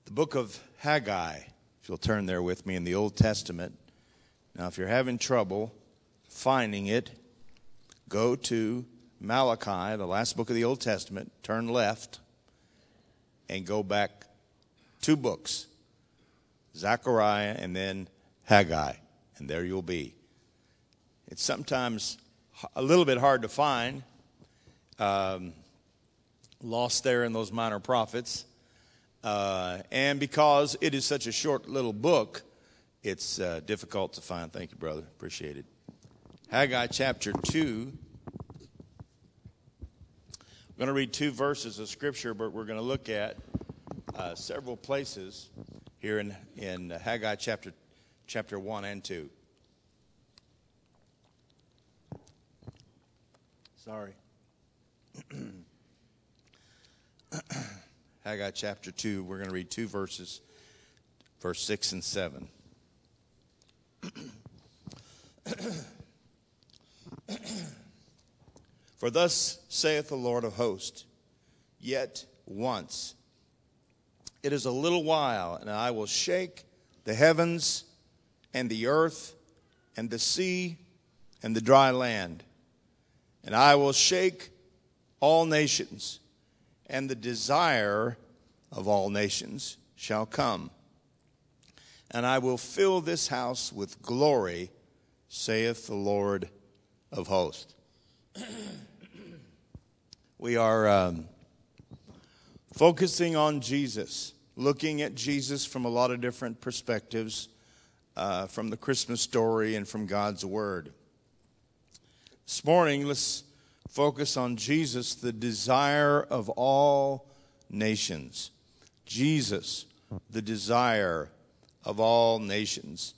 the book of Haggai, if you'll turn there with me in the Old Testament. Now, if you're having trouble finding it, go to Malachi, the last book of the Old Testament, turn left, and go back 2 books, Zechariah and then Haggai, and there you'll be. It's sometimes a little bit hard to find, lost there in those minor prophets. And because it is such a short little book, it's difficult to find. Thank you, brother. Appreciate it. Haggai chapter 2. I'm going to read 2 verses of Scripture, but we're going to look at several places here in Haggai chapter 1 and 2. Sorry. Haggai chapter 2, we're going to read 2 verses, verse 6 and 7. For thus saith the Lord of hosts, yet once, it is a little while, and I will shake the heavens and the earth and the sea and the dry land. And I will shake all nations, and the desire of all nations shall come. And I will fill this house with glory, saith the Lord of hosts. We are focusing on Jesus, looking at Jesus from a lot of different perspectives, from the Christmas story and from God's Word. This morning, let's focus on Jesus, the desire of all nations. Jesus, the desire of all nations.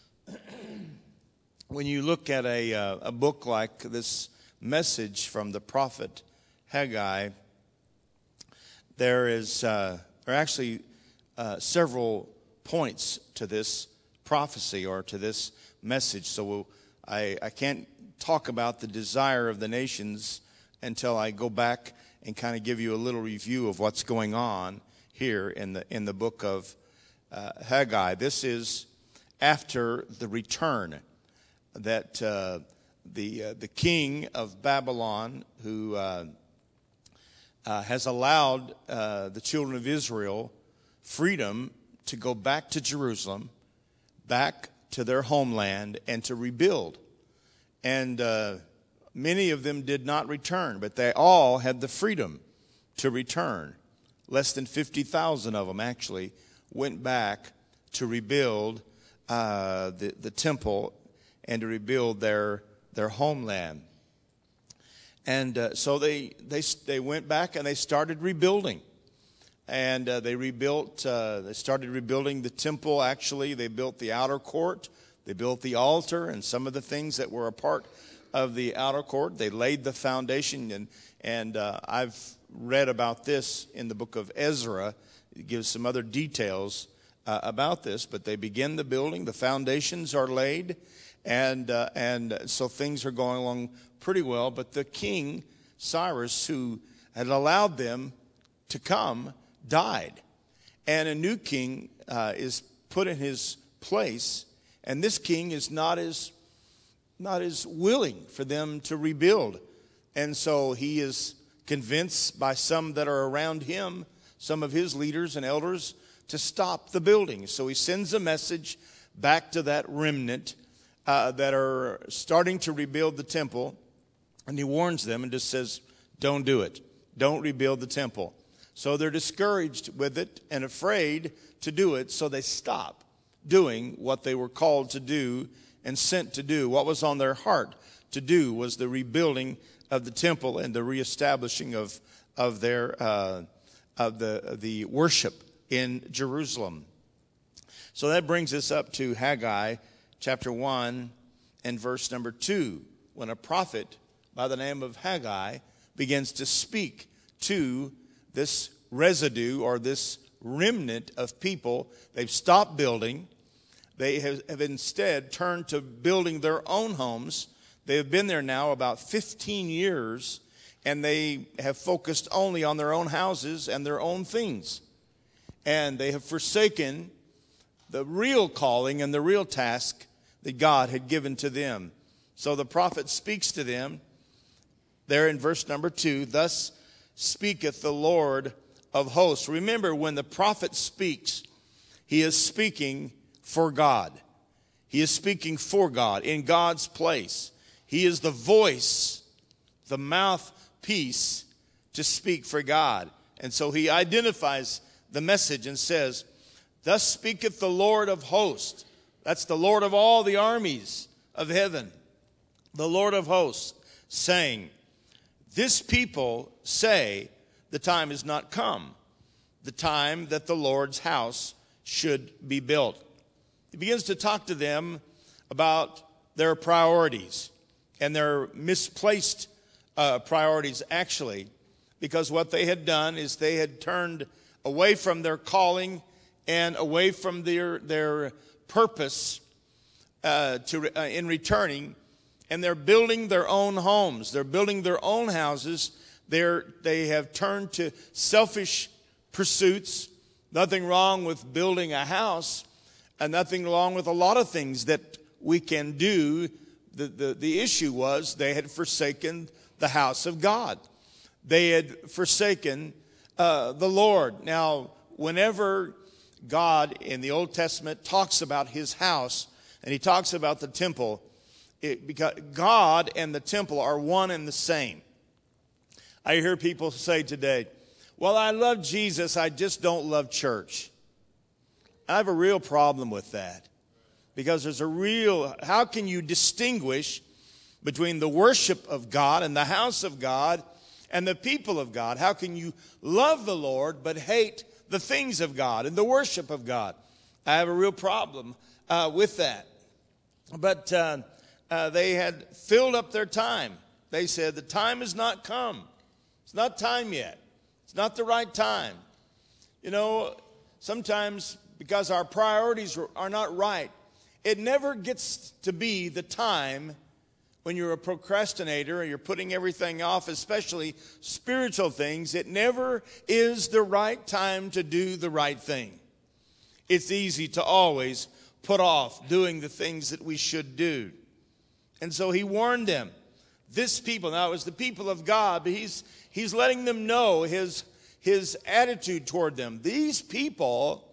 When you look at a book like this message from the prophet Haggai, there are actually several points to this prophecy or to this message. So I can't talk about the desire of the nations until I go back and kind of give you a little review of what's going on here in the book of Haggai. This is after the return that the king of Babylon, who has allowed the children of Israel freedom to go back to Jerusalem, back to their homeland, and to rebuild. And many of them did not return, but they all had the freedom to return. Less than 50,000 of them actually went back to rebuild the temple and to rebuild their homeland. And so they went back and they started rebuilding. And they started rebuilding the temple. Actually, they built the outer court. They built the altar and some of the things that were a part of the outer court. They laid the foundation, and I've read about this in the book of Ezra. It gives some other details about this, but they begin the building. The foundations are laid, and so things are going along pretty well. But the king, Cyrus, who had allowed them to come, died. And a new king is put in his place. And this king is not as willing for them to rebuild. And so he is convinced by some that are around him, some of his leaders and elders, to stop the building. So he sends a message back to that remnant that are starting to rebuild the temple. And he warns them and just says, don't do it. Don't rebuild the temple. So they're discouraged with it and afraid to do it. So they stop doing what they were called to do and sent to do. What was on their heart to do was the rebuilding of the temple and the reestablishing of the worship in Jerusalem. So that brings us up to Haggai chapter 1 and verse number 2, when a prophet by the name of Haggai begins to speak to this residue or this remnant of people. They've stopped building. They have instead turned to building their own homes. They have been there now about 15 years, and they have focused only on their own houses and their own things. and they have forsaken the real calling and the real task that God had given to them. So the prophet speaks to them there in verse number 2, thus speaketh the Lord of hosts. Remember, when the prophet speaks, he is speaking for God. He is speaking for God, in God's place. He is the voice, the mouthpiece to speak for God. And so he identifies the message and says, thus speaketh the Lord of hosts. That's the Lord of all the armies of heaven. The Lord of hosts, saying, this people say the time is not come, the time that the Lord's house should be built. He begins to talk to them about their priorities and their misplaced priorities, actually, because what they had done is they had turned away from their calling and away from their purpose in returning, and they're building their own homes. They're building their own houses. They have turned to selfish pursuits. Nothing wrong with building a house, and nothing wrong with a lot of things that we can do. The issue was they had forsaken the house of God. They had forsaken the Lord. Now, whenever God in the Old Testament talks about his house, and he talks about the temple, because God and the temple are one and the same. I hear people say today, well, I love Jesus, I just don't love church. I have a real problem with that. Because how can you distinguish between the worship of God and the house of God and the people of God? How can you love the Lord but hate the things of God and the worship of God? I have a real problem with that. But they had filled up their time. They said, the time has not come. It's not time yet. It's not the right time. You know, sometimes because our priorities are not right, it never gets to be the time when you're a procrastinator or you're putting everything off, especially spiritual things. It never is the right time to do the right thing. It's easy to always put off doing the things that we should do. And so he warned them. This people, now it was the people of God, but he's letting them know his attitude toward them. These people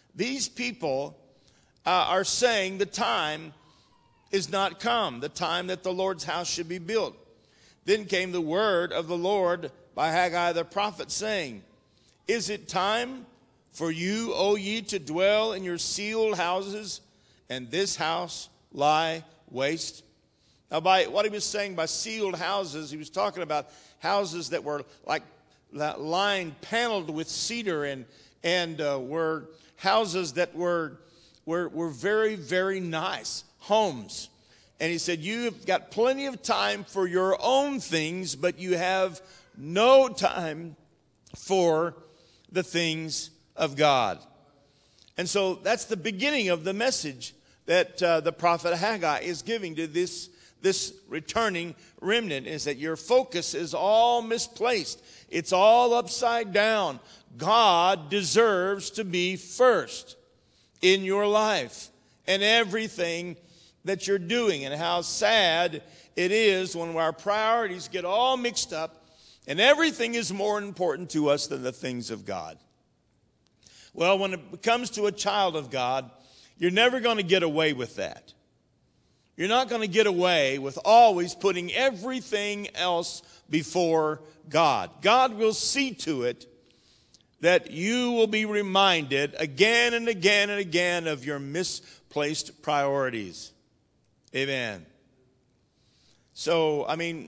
are saying the time is not come, the time that the Lord's house should be built. Then came the word of the Lord by Haggai the prophet, saying, is it time for you, O ye, to dwell in your sealed houses, and this house lie waste? Now, by what he was saying by sealed houses, he was talking about houses that were like lined, paneled with cedar, and were houses that were very, very nice homes. And he said, you've got plenty of time for your own things, but you have no time for the things of God. And so that's the beginning of the message that the prophet Haggai is giving to this returning remnant, is that your focus is all misplaced. It's all upside down. God deserves to be first in your life and everything that you're doing. And how sad it is when our priorities get all mixed up and everything is more important to us than the things of God. Well, when it comes to a child of God, you're never going to get away with that. You're not going to get away with always putting everything else before God. God will see to it that you will be reminded again and again and again of your misplaced priorities. Amen. So,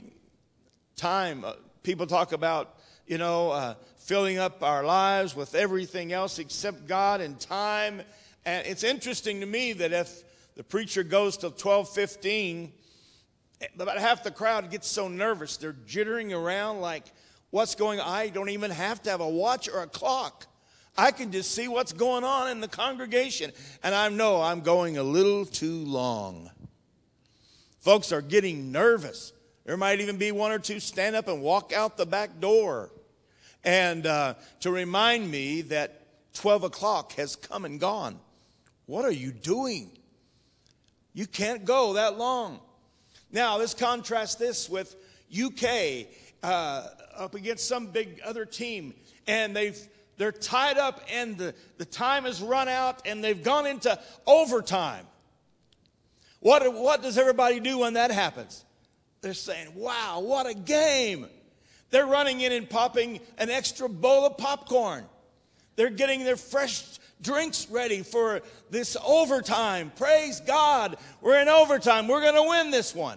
time. People talk about, filling up our lives with everything else except God and time. And it's interesting to me that if the preacher goes till 12:15, about half the crowd gets so nervous. They're jittering around like, what's going on? I don't even have to have a watch or a clock. I can just see what's going on in the congregation. And I know I'm going a little too long. Folks are getting nervous. There might even be one or two stand up and walk out the back door. And to remind me that 12 o'clock has come and gone. What are you doing? You can't go that long. Now, let's contrast this with UK up against some big other team. And they're tied up and the time has run out and they've gone into overtime. What does everybody do when that happens? They're saying, wow, what a game. They're running in and popping an extra bowl of popcorn. They're getting their fresh drinks ready for this overtime. Praise God. We're in overtime. We're going to win this one.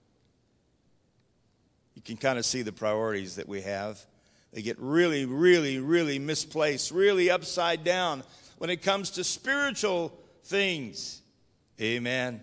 You can kind of see the priorities that we have. They get really, really, really misplaced, really upside down when it comes to spiritual things. Amen.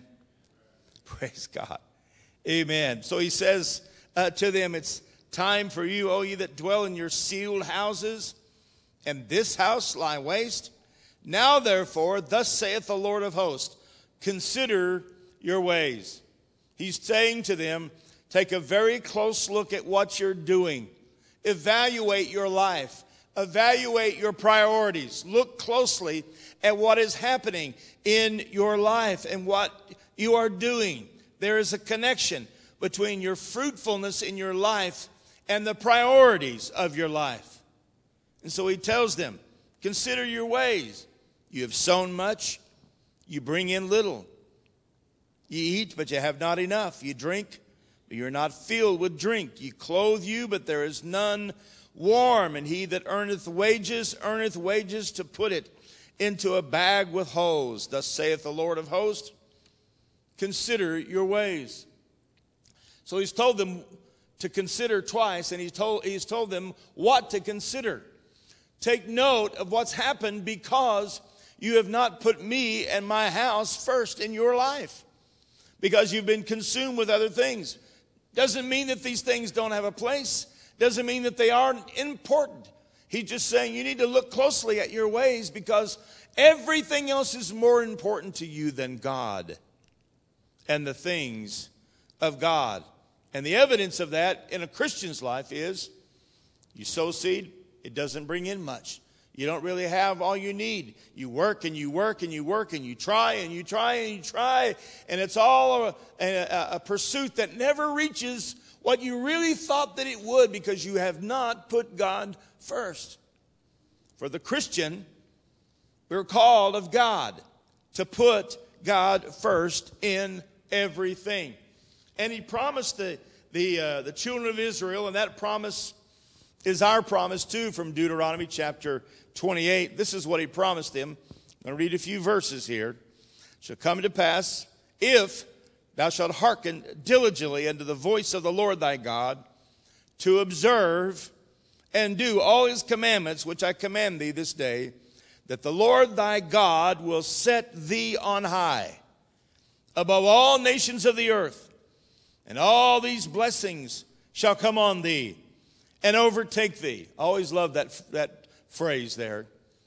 Praise God. Amen. So he says to them, it's time for you, O ye that dwell in your sealed houses, and this house lie waste. Now therefore, thus saith the Lord of hosts, consider your ways. He's saying to them, take a very close look at what you're doing. Evaluate your life. Evaluate your priorities. Look closely at what is happening in your life and what you are doing. There is a connection between your fruitfulness in your life and the priorities of your life. And so he tells them, consider your ways. You have sown much, you bring in little. You eat, but you have not enough. You drink, but you're not filled with drink. You clothe you, but there is none warm. And he that earneth wages to put it into a bag with holes. Thus saith the Lord of hosts, consider your ways. So he's told them to consider twice, and he's told them what to consider. Take note of what's happened because you have not put me and my house first in your life. Because you've been consumed with other things. Doesn't mean that these things don't have a place. Doesn't mean that they aren't important. He's just saying you need to look closely at your ways because everything else is more important to you than God and the things of God. And the evidence of that in a Christian's life is you sow seed, it doesn't bring in much. You don't really have all you need. You work and you work and you work and you try and you try and you try. And it's all a pursuit that never reaches what you really thought that it would because you have not put God first. For the Christian, we're called of God to put God first in everything. And he promised the children of Israel, and that promise is our promise too from Deuteronomy chapter 28. This is what he promised them. I'm going to read a few verses here. It shall come to pass, if thou shalt hearken diligently unto the voice of the Lord thy God, to observe and do all his commandments which I command thee this day, that the Lord thy God will set thee on high above all nations of the earth, and all these blessings shall come on thee and overtake thee. I always love that phrase there.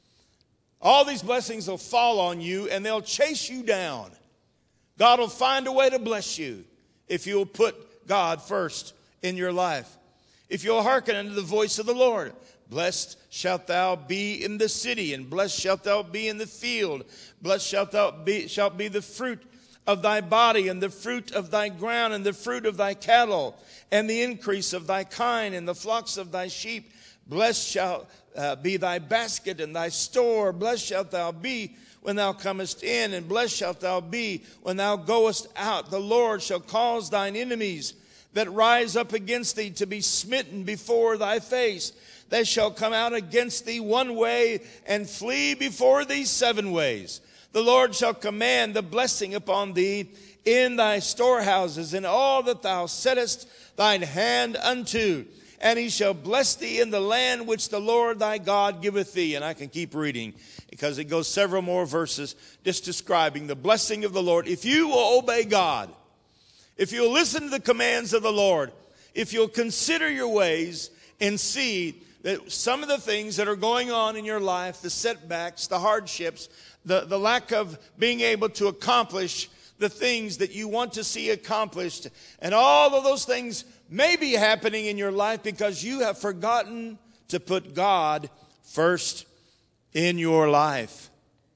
All these blessings will fall on you and they'll chase you down. God will find a way to bless you if you'll put God first in your life. If you'll hearken unto the voice of the Lord. Blessed shalt thou be in the city, and blessed shalt thou be in the field. Blessed shalt be the fruit of thy body, and the fruit of thy ground, and the fruit of thy cattle, and the increase of thy kine, and the flocks of thy sheep. Blessed shall be thy basket and thy store. Blessed shalt thou be when thou comest in, and blessed shalt thou be when thou goest out. The Lord shall cause thine enemies that rise up against thee to be smitten before thy face. They shall come out against thee one way, and flee before thee 7 ways. The Lord shall command the blessing upon thee in thy storehouses, and all that thou settest thine hand unto. And he shall bless thee in the land which the Lord thy God giveth thee. And I can keep reading because it goes several more verses just describing the blessing of the Lord. If you will obey God, if you'll listen to the commands of the Lord, if you'll consider your ways and see that some of the things that are going on in your life, the setbacks, the hardships, the lack of being able to accomplish the things that you want to see accomplished, and all of those things may be happening in your life because you have forgotten to put God first in your life.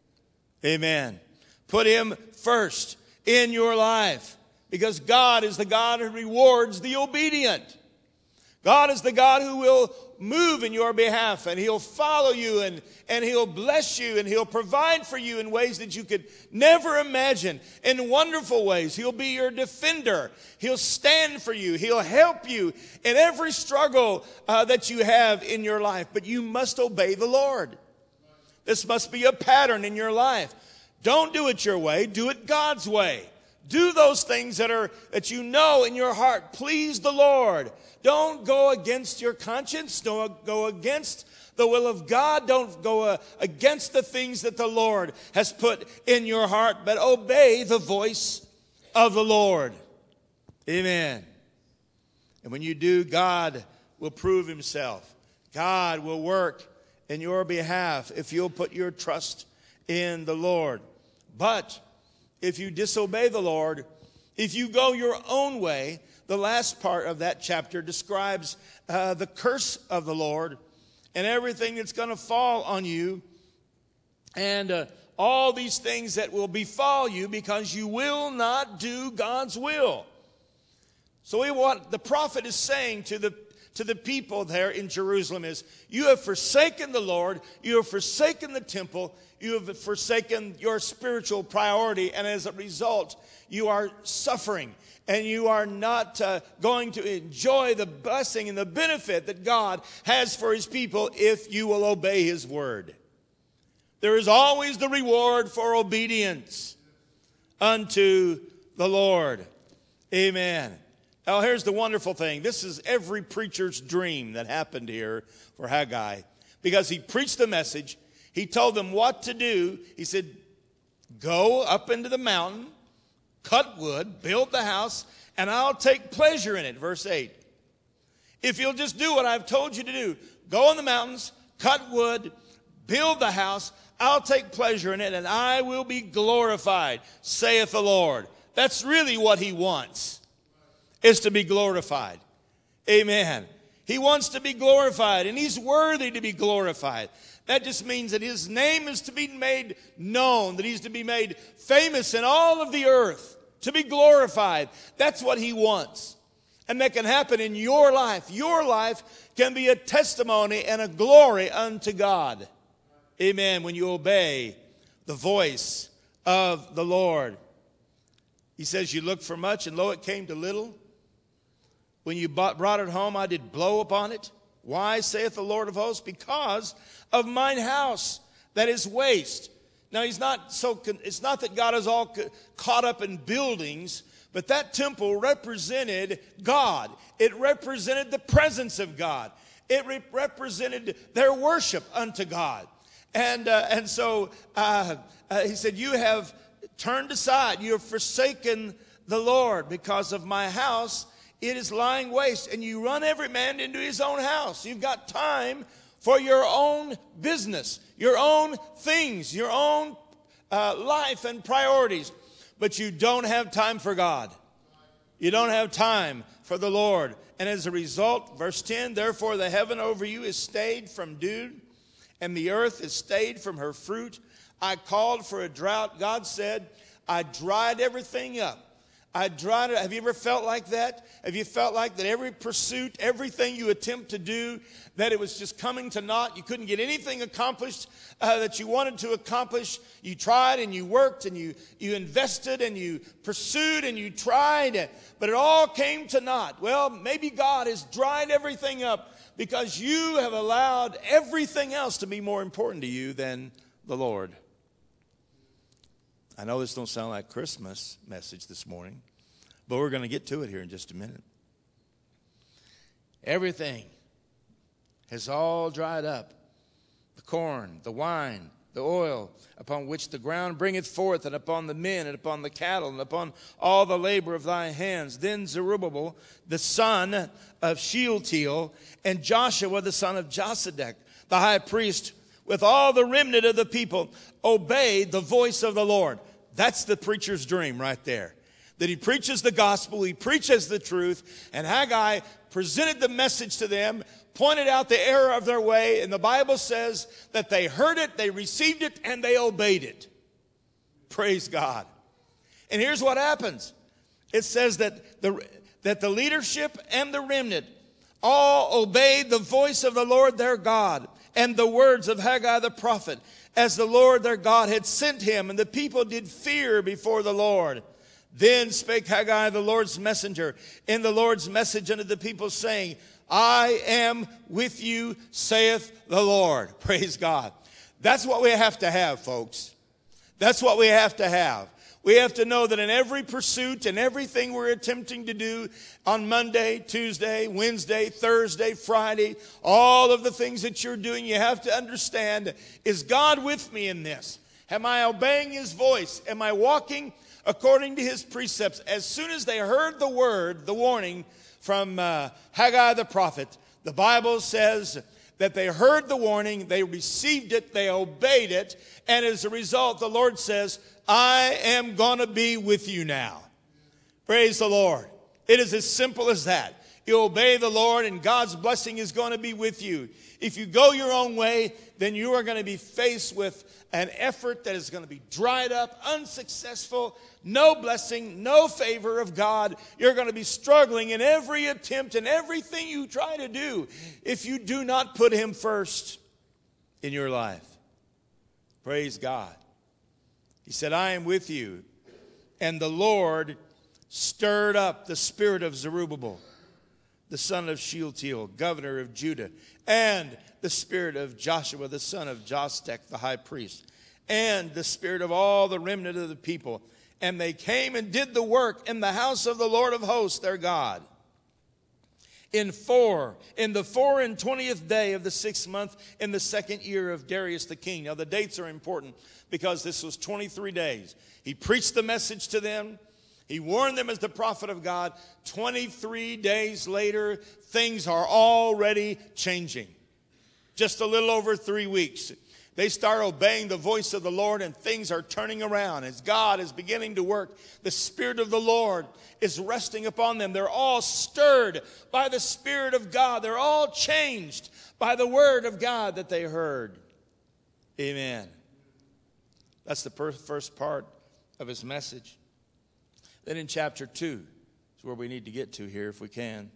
Amen. Put him first in your life, because God is the God who rewards the obedient. God is the God who will move in your behalf, and he'll follow you, and he'll bless you, and he'll provide for you in ways that you could never imagine, in wonderful ways. He'll be your defender. He'll stand for you. He'll help you in every struggle that you have in your life. But you must obey the Lord. This must be a pattern in your life. Don't do it your way. Do it God's way. Do those things that you know in your heart please the Lord. Don't go against your conscience. Don't go against the will of God. Don't go against the things that the Lord has put in your heart, but obey the voice of the Lord. Amen. And when you do, God will prove himself. God will work in your behalf if you'll put your trust in the Lord. But if you disobey the Lord, if you go your own way, the last part of that chapter describes the curse of the Lord and everything that's going to fall on you, and all these things that will befall you because you will not do God's will. So what the prophet is saying to the people there in Jerusalem is, you have forsaken the Lord, you have forsaken the temple, you have forsaken your spiritual priority, and as a result, you are suffering, and you are not going to enjoy the blessing and the benefit that God has for his people if you will obey his word. There is always the reward for obedience unto the Lord. Amen. Now, here's the wonderful thing. This is every preacher's dream that happened here for Haggai, because he preached the message. He told them what to do. He said, go up into the mountain, cut wood, build the house, and I'll take pleasure in it. Verse 8. If you'll just do what I've told you to do, go in the mountains, cut wood, build the house, I'll take pleasure in it, and I will be glorified, saith the Lord. That's really what he wants, is to be glorified. Amen. He wants to be glorified, and he's worthy to be glorified. That just means that his name is to be made known, that he's to be made famous in all of the earth, to be glorified. That's what he wants. And that can happen in your life. Your life can be a testimony and a glory unto God. Amen. When you obey the voice of the Lord. He says, you looked for much, and lo, it came to little. When you brought it home, I did blow upon it. Why, saith the Lord of hosts? Because of mine house that is waste. Now, it's not that God is all caught up in buildings, but that temple represented God. It represented the presence of God. It represented their worship unto God. And so he said, you have turned aside. You have forsaken the Lord because of my house. It is lying waste, and you run every man into his own house. You've got time for your own business, your own things, your own life and priorities. But you don't have time for God. You don't have time for the Lord. And as a result, verse 10, therefore the heaven over you is stayed from dew, and the earth is stayed from her fruit. I called for a drought. God said, I dried everything up. I dried it. Have you ever felt like that? Have you felt like that every pursuit, everything you attempt to do, that it was just coming to naught? You couldn't get anything accomplished that you wanted to accomplish. You tried and you worked and you invested and you pursued and you tried, but it all came to naught. Well, maybe God has dried everything up because you have allowed everything else to be more important to you than the Lord. I know this don't sound like Christmas message this morning, but we're going to get to it here in just a minute. Everything has all dried up. The corn, the wine, the oil, upon which the ground bringeth forth, and upon the men, and upon the cattle, and upon all the labor of thy hands. Then Zerubbabel, the son of Shealtiel, and Joshua, the son of Josedek, the high priest, with all the remnant of the people, obeyed the voice of the Lord. That's the preacher's dream right there. That he preaches the gospel, he preaches the truth, and Haggai presented the message to them, pointed out the error of their way, and the Bible says that they heard it, they received it, and they obeyed it. Praise God. And here's what happens. It says that the leadership and the remnant all obeyed the voice of the Lord their God and the words of Haggai the prophet, as the Lord their God had sent him, and the people did fear before the Lord. Then spake Haggai the Lord's messenger in the Lord's message unto the people, saying, I am with you, saith the Lord. Praise God. That's what we have to have, folks. That's what we have to have. We have to know that in every pursuit and everything we're attempting to do on Monday, Tuesday, Wednesday, Thursday, Friday, all of the things that you're doing, you have to understand, is God with me in this? Am I obeying his voice? Am I walking according to his precepts? As soon as they heard the word, the warning from Haggai the prophet, the Bible says that they heard the warning, they received it, they obeyed it, and as a result, the Lord says, I am going to be with you now. Praise the Lord. It is as simple as that. You obey the Lord and God's blessing is going to be with you. If you go your own way, then you are going to be faced with an effort that is going to be dried up, unsuccessful, no blessing, no favor of God. You're going to be struggling in every attempt and everything you try to do if you do not put him first in your life. Praise God. He said, I am with you. And the Lord stirred up the spirit of Zerubbabel, the son of Shealtiel, governor of Judah, and the spirit of Joshua, the son of Jostek, the high priest, and the spirit of all the remnant of the people. And they came and did the work in the house of the Lord of hosts, their God. In the 24th day of the 6th month, in the 2nd year of Darius the king. Now the dates are important because this was 23 days. He preached the message to them. He warned them as the prophet of God. 23 days later, things are already changing. Just a little over 3 weeks. They start obeying the voice of the Lord and things are turning around. As God is beginning to work, the Spirit of the Lord is resting upon them. They're all stirred by the Spirit of God. They're all changed by the Word of God that they heard. Amen. That's the first part of his message. Then in chapter 2 is where we need to get to here if we can.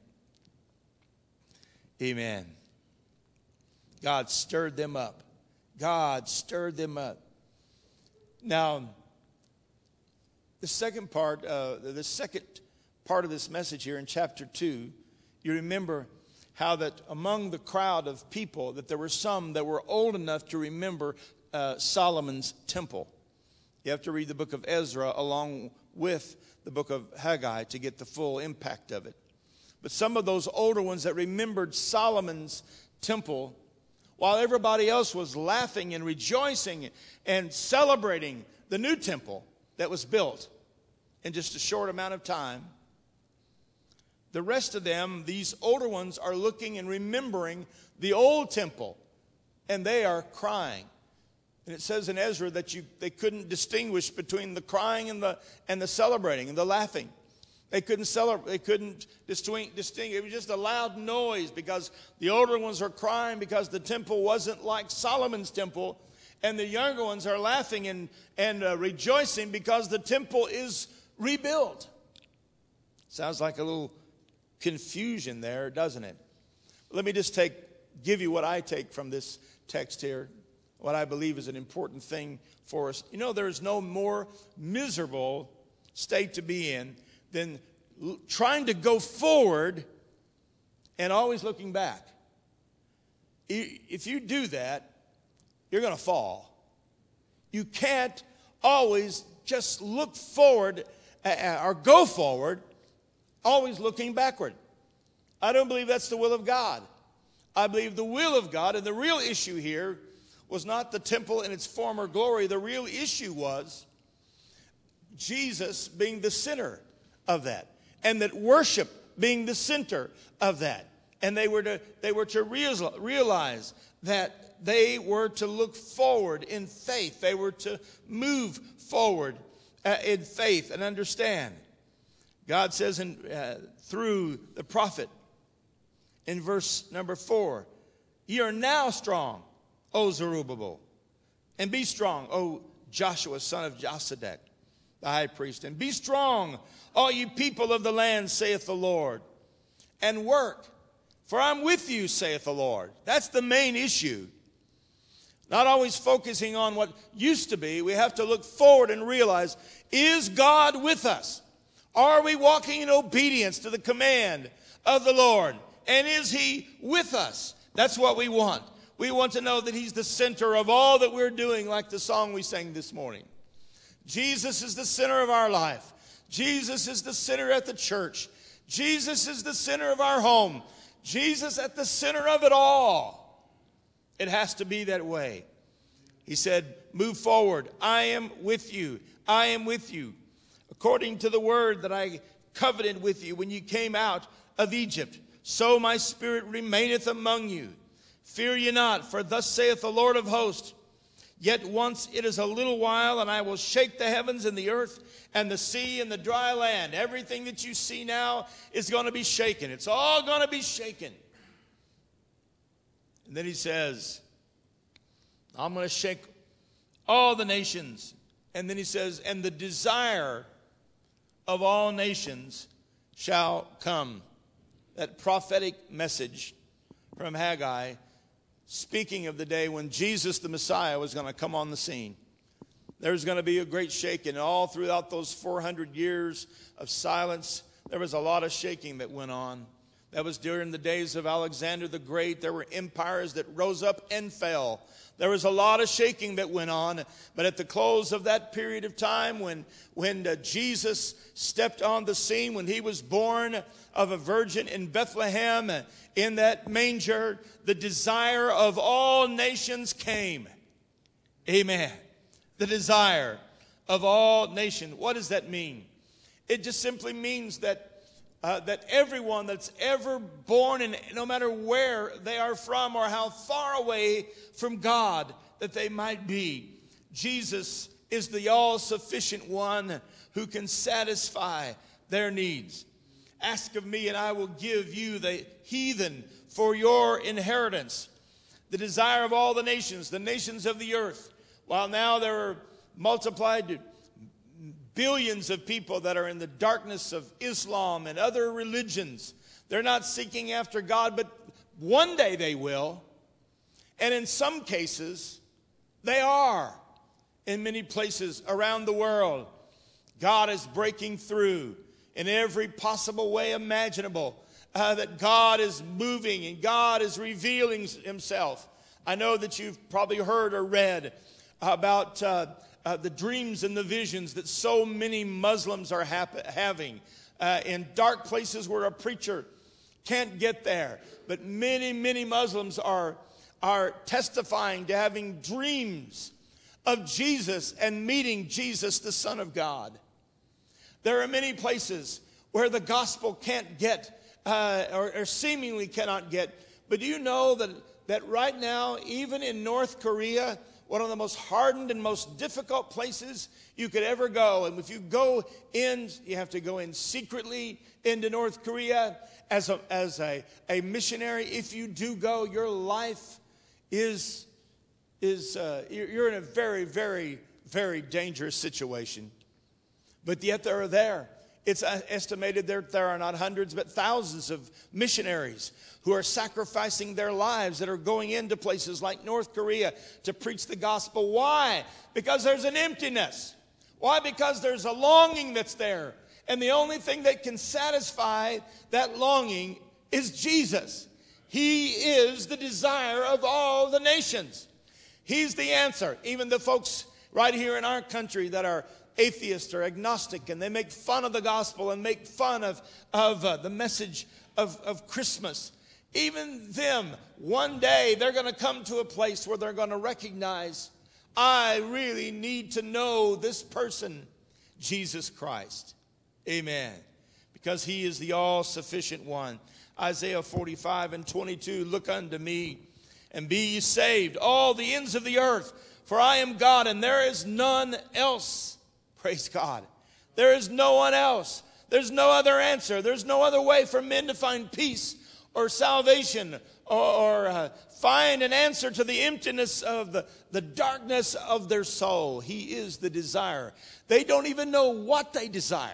Amen. God stirred them up. God stirred them up. Now, the second part of this message here in chapter 2, you remember how that among the crowd of people that there were some that were old enough to remember Solomon's temple. You have to read the book of Ezra along with the book of Haggai to get the full impact of it. But some of those older ones that remembered Solomon's temple, while everybody else was laughing and rejoicing and celebrating the new temple that was built in just a short amount of time, the rest of them, these older ones, are looking and remembering the old temple, and they are crying. And it says in Ezra that they couldn't distinguish between the crying and the celebrating and the laughing. They couldn't celebrate. They couldn't distinguish. It was just a loud noise because the older ones are crying because the temple wasn't like Solomon's temple, and the younger ones are laughing and rejoicing because the temple is rebuilt. Sounds like a little confusion there, doesn't it? Let me just give you what I take from this text here, what I believe is an important thing for us. You know, there is no more miserable state to be in than trying to go forward and always looking back. If you do that, you're going to fall. You can't always just look forward or go forward, always looking backward. I don't believe that's the will of God. I believe the will of God, and the real issue here was not the temple in its former glory. The real issue was Jesus being the center of that, and that worship being the center of that. And they were to realize that they were to look forward in faith. They were to move forward in faith and understand. God says through the prophet in verse number 4. Ye are now strong, O Zerubbabel, and be strong, O Joshua, son of Josedek, the high priest. And be strong, all you people of the land, saith the Lord, and work, for I'm with you, saith the Lord. That's the main issue. Not always focusing on what used to be. We have to look forward and realize, is God with us? Are we walking in obedience to the command of the Lord? And is he with us? That's what we want. We want to know that he's the center of all that we're doing, like the song we sang this morning. Jesus is the center of our life. Jesus is the center at the church. Jesus is the center of our home. Jesus at the center of it all. It has to be that way. He said, move forward. I am with you. I am with you. According to the word that I covenanted with you when you came out of Egypt, so my spirit remaineth among you. Fear ye not, for thus saith the Lord of hosts, yet once it is a little while, and I will shake the heavens and the earth and the sea and the dry land. Everything that you see now is going to be shaken. It's all going to be shaken. And then he says, I'm going to shake all the nations. And then he says, and the desire of all nations shall come. That prophetic message from Haggai, speaking of the day when Jesus the Messiah was going to come on the scene. There's going to be a great shaking. All throughout those 400 years of silence, there was a lot of shaking that went on. That was during the days of Alexander the Great. There were empires that rose up and fell. There was a lot of shaking that went on. But at the close of that period of time, when Jesus stepped on the scene, when he was born of a virgin in Bethlehem, in that manger, the desire of all nations came. Amen. The desire of all nations. What does that mean? It just simply means that everyone that's ever born, and no matter where they are from or how far away from God that they might be, Jesus is the all-sufficient one who can satisfy their needs. Ask of me, and I will give you the heathen for your inheritance. The desire of all the nations of the earth. While now there are multiplied to billions of people that are in the darkness of Islam and other religions. They're not seeking after God, but one day they will. And in some cases, they are. In many places around the world, God is breaking through in every possible way imaginable. That God is moving and God is revealing himself. I know that you've probably heard or read about the dreams and the visions that so many Muslims are having in dark places where a preacher can't get there. But many, many Muslims are testifying to having dreams of Jesus and meeting Jesus, the Son of God. There are many places where the gospel can't get or seemingly cannot get. But do you know that right now, even in North Korea, one of the most hardened and most difficult places you could ever go. And if you go in, you have to go in secretly into North Korea as a missionary. If you do go, your life is you're in a very, very, very dangerous situation. But yet they're there. It's estimated there are not hundreds but thousands of missionaries who are sacrificing their lives that are going into places like North Korea to preach the gospel. Why? Because there's an emptiness. Why? Because there's a longing that's there. And the only thing that can satisfy that longing is Jesus. He is the desire of all the nations. He's the answer. Even the folks right here in our country that are atheist or agnostic, and they make fun of the gospel and make fun of the message of Christmas. Even them, one day they're going to come to a place where they're going to recognize, I really need to know this person, Jesus Christ. Amen. Because he is the all-sufficient one. Isaiah 45:22, look unto me and be ye saved, all the ends of the earth, for I am God and there is none else. Praise God. There is no one else. There's no other answer. There's no other way for men to find peace or salvation or find an answer to the emptiness of the darkness of their soul. He is the desire. They don't even know what they desire.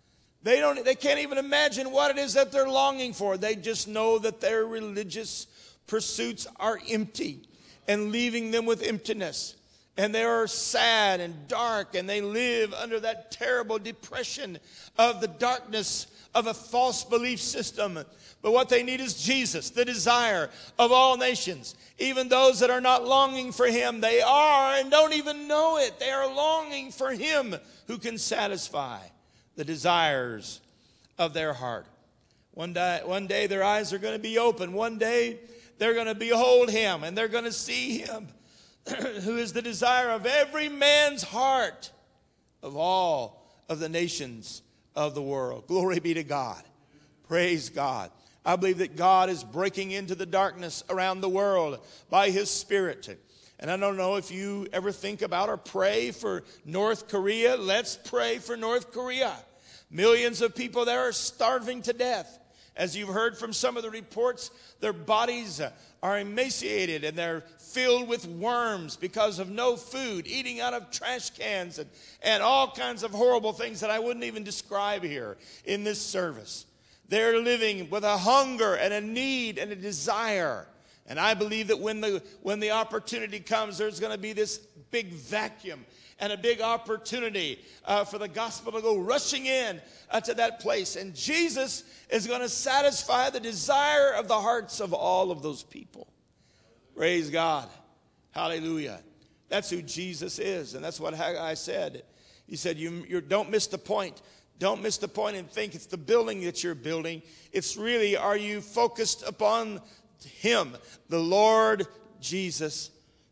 They can't even imagine what it is that they're longing for. They just know that their religious pursuits are empty and leaving them with emptiness. And they are sad and dark, and they live under that terrible depression of the darkness of a false belief system. But what they need is Jesus, the desire of all nations. Even those that are not longing for him, they are and don't even know it. They are longing for him who can satisfy the desires of their heart. One day their eyes are going to be open. One day they're going to behold him, and they're going to see him who is the desire of every man's heart, of all of the nations of the world. Glory be to God. Praise God. I believe that God is breaking into the darkness around the world by his Spirit. And I don't know if you ever think about or pray for North Korea. Let's pray for North Korea. Millions of people there are starving to death. As you've heard from some of the reports, their bodies are emaciated and they're filled with worms because of no food, eating out of trash cans and all kinds of horrible things that I wouldn't even describe here in this service. They're living with a hunger and a need and a desire. And I believe that when the opportunity comes, there's going to be this big vacuum and a big opportunity for the gospel to go rushing in to that place. And Jesus is going to satisfy the desire of the hearts of all of those people. Praise God. Hallelujah. That's who Jesus is. And that's what Haggai said. He said, you don't miss the point. Don't miss the point and think it's the building that you're building. It's really, are you focused upon him, the Lord Jesus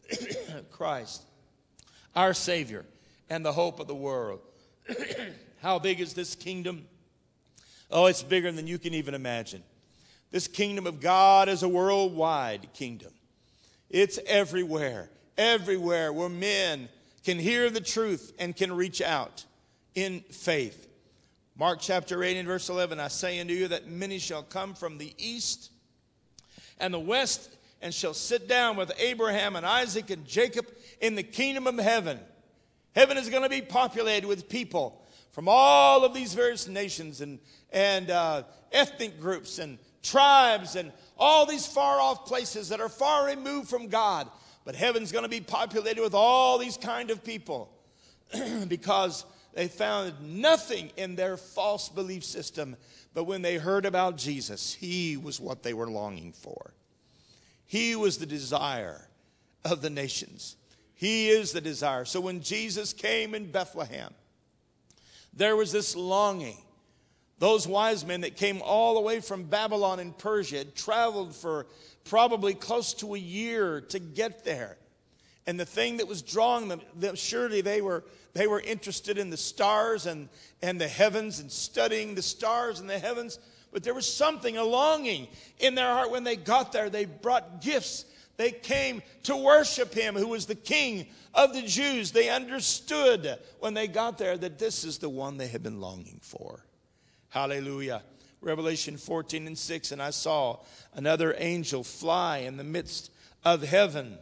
Christ, our Savior and the hope of the world. How big is this kingdom? Oh, it's bigger than you can even imagine. This kingdom of God is a worldwide kingdom. It's everywhere where men can hear the truth and can reach out in faith. Mark chapter 8 and verse 11, I say unto you that many shall come from the east and the west, and shall sit down with Abraham and Isaac and Jacob in the kingdom of heaven. Heaven is going to be populated with people from all of these various nations and ethnic groups and tribes and all these far off places that are far removed from God. But heaven's going to be populated with all these kind of people because they found nothing in their false belief system. But when they heard about Jesus, he was what they were longing for. He was the desire of the nations. He is the desire. So when Jesus came in Bethlehem, there was this longing. Those wise men that came all the way from Babylon and Persia had traveled for probably close to a year to get there. And the thing that was drawing them surely they were interested in the stars and the heavens and studying the stars and the heavens. But there was something, a longing in their heart when they got there. They brought gifts. They came to worship him who was the King of the Jews. They understood when they got there that this is the one they had been longing for. Hallelujah. Revelation 14 and 6, and I saw another angel fly in the midst of heaven,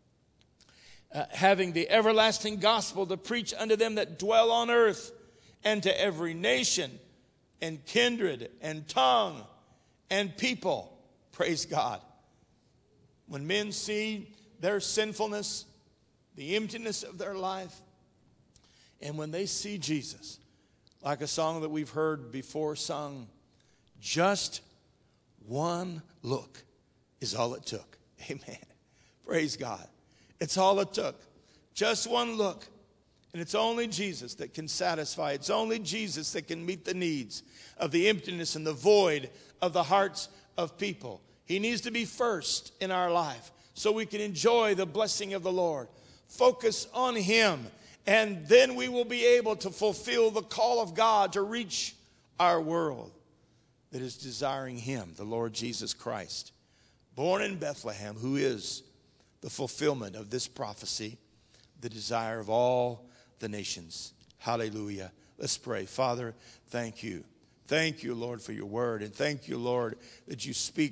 having the everlasting gospel to preach unto them that dwell on earth, and to every nation and kindred and tongue and people. Praise God. When men see their sinfulness, the emptiness of their life, and when they see Jesus, like a song that we've heard before sung, just one look is all it took. Amen. Praise God. It's all it took. Just one look. And it's only Jesus that can satisfy. It's only Jesus that can meet the needs of the emptiness and the void of the hearts of people. He needs to be first in our life so we can enjoy the blessing of the Lord. Focus on him, and then we will be able to fulfill the call of God to reach our world that is desiring him, the Lord Jesus Christ, born in Bethlehem, who is the fulfillment of this prophecy, the desire of all the nations. Hallelujah. Let's pray. Father, thank you. Thank you, Lord, for your word. And thank you, Lord, that you speak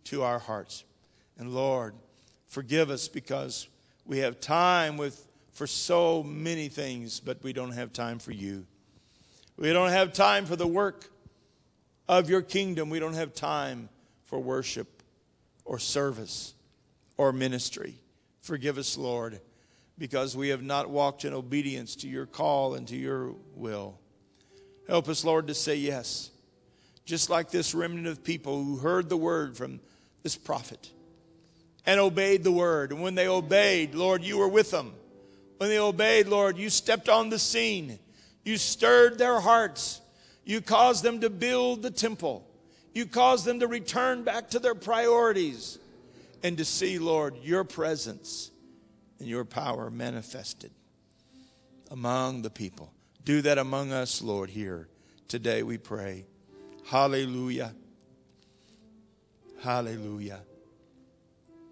to our hearts. And Lord, forgive us because we have time for so many things, but we don't have time for you. We don't have time for the work of your kingdom. We don't have time for worship or service or ministry. Forgive us, Lord, because we have not walked in obedience to your call and to your will. Help us, Lord, to say yes. Just like this remnant of people who heard the word from this prophet and obeyed the word. And when they obeyed, Lord, you were with them. When they obeyed, Lord, you stepped on the scene. You stirred their hearts. You caused them to build the temple. You caused them to return back to their priorities and to see, Lord, your presence and your power manifested among the people. Do that among us, Lord, here today, we pray. Hallelujah. Hallelujah.